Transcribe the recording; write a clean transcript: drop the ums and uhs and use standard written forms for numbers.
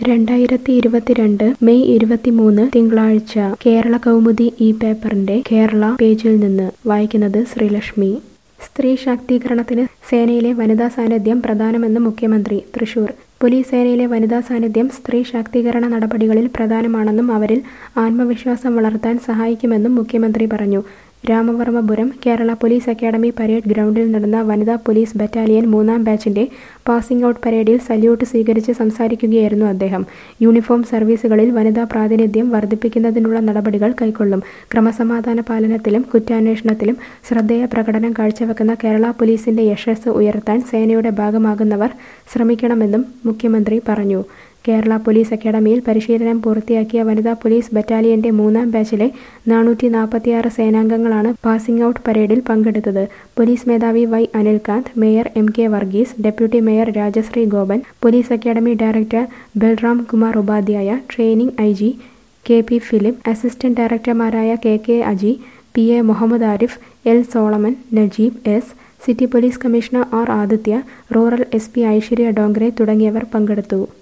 2022 May 23 തിങ്കളാഴ്ച കേരള കൗമുദി ഈ പേപ്പറിന്റെ കേരള പേജിൽ നിന്ന് വായിക്കുന്നത് ശ്രീലക്ഷ്മി. സ്ത്രീ ശാക്തീകരണത്തിന് സേനയിലെ വനിതാ സാന്നിധ്യം പ്രധാനമെന്ന് മുഖ്യമന്ത്രി. തൃശൂർ. പോലീസ് സേനയിലെ വനിതാ സാന്നിധ്യം സ്ത്രീ ശാക്തീകരണ നടപടികളിൽ പ്രധാനമാണെന്നും അവരിൽ ആത്മവിശ്വാസം വളർത്താൻ സഹായിക്കുമെന്നും മുഖ്യമന്ത്രി പറഞ്ഞു. Ramavarmapuram Kerala police academy parade ഗ്രൗണ്ടിൽ നടന്ന വനിതാ പോലീസ് ബറ്റാലിയൻ 3ാം ബാച്ചിന്റെ പാസിംഗ് ഔട്ട് പരേഡിൽ സല്യൂട്ട് സ്വീകരിച്ച് സംസാരിക്കുകയായിരുന്നു അദ്ദേഹം. യൂണിഫോം സർവീസുകളിൽ വനിതാ പ്രാതിനിധ്യം വർദ്ധിപ്പിക്കുന്നതിനുള്ള നടപടികൾ കൈക്കൊള്ളും. ക്രമസമാധാന പാലനത്തിലും കുറ്റാന്വേഷണത്തിലും ശ്രദ്ധേയ പ്രകടനം കാഴ്ചവെക്കുന്ന കേരള പോലീസിന്റെ യശസ്സ് ഉയർത്താൻ സേനയുടെ ഭാഗമാകുന്നവർ ശ്രമിക്കണമെന്നും മുഖ്യമന്ത്രി പറഞ്ഞു. കേരള പോലീസ് അക്കാദമിയിൽ പരിശീലനം പൂർത്തിയാക്കിയ വനിതാ പോലീസ് ബറ്റാലിയന്റെ 3ാം ബാച്ചിലെ 446 സേനാംഗങ്ങളാണ് പാസിംഗ് ഔട്ട് പരേഡിൽ പങ്കെടുത്തത്. പോലീസ് മേധാവി Y Anil Kant, mayor M K Varghese, deputy mayor Rajasree Gopan, police academy director Balram Kumar Upadhyay, training IG. K P Philip, assistant ഡയറക്ടർമാരായ K Aji, P A Muhammad Arif, L Solomon, Najeeb S, city police commissioner R Aditya, rural S P Aishwarya Dongre തുടങ്ങിയവർ പങ്കെടുത്തു.